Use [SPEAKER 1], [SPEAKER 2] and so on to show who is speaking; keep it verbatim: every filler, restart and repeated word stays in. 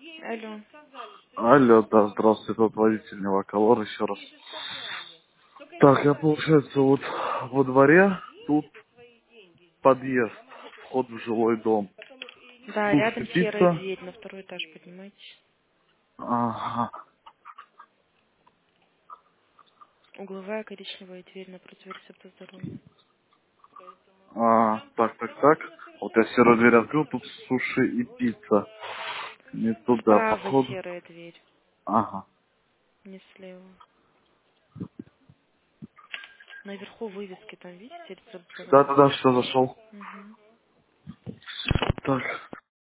[SPEAKER 1] Алло.
[SPEAKER 2] Алло, да, здравствуйте, тут водитель Неваколор еще раз. Так, я, получается, вот во дворе, тут подъезд, вход в жилой дом.
[SPEAKER 1] Да,
[SPEAKER 2] Суши,
[SPEAKER 1] рядом серая
[SPEAKER 2] пицца.
[SPEAKER 1] дверь, на второй этаж поднимайтесь.
[SPEAKER 2] Ага.
[SPEAKER 1] Угловая коричневая дверь напротив рецепта здоровья.
[SPEAKER 2] А, так, так, так. Вот я серую дверь открыл, тут суши и пицца. Не туда,
[SPEAKER 1] Справа
[SPEAKER 2] походу.
[SPEAKER 1] серая дверь,
[SPEAKER 2] Ага.
[SPEAKER 1] не слева. Наверху вывески там, видите, рецепт здоровья?
[SPEAKER 2] Да-да-да, что зашел.
[SPEAKER 1] Угу.
[SPEAKER 2] Так.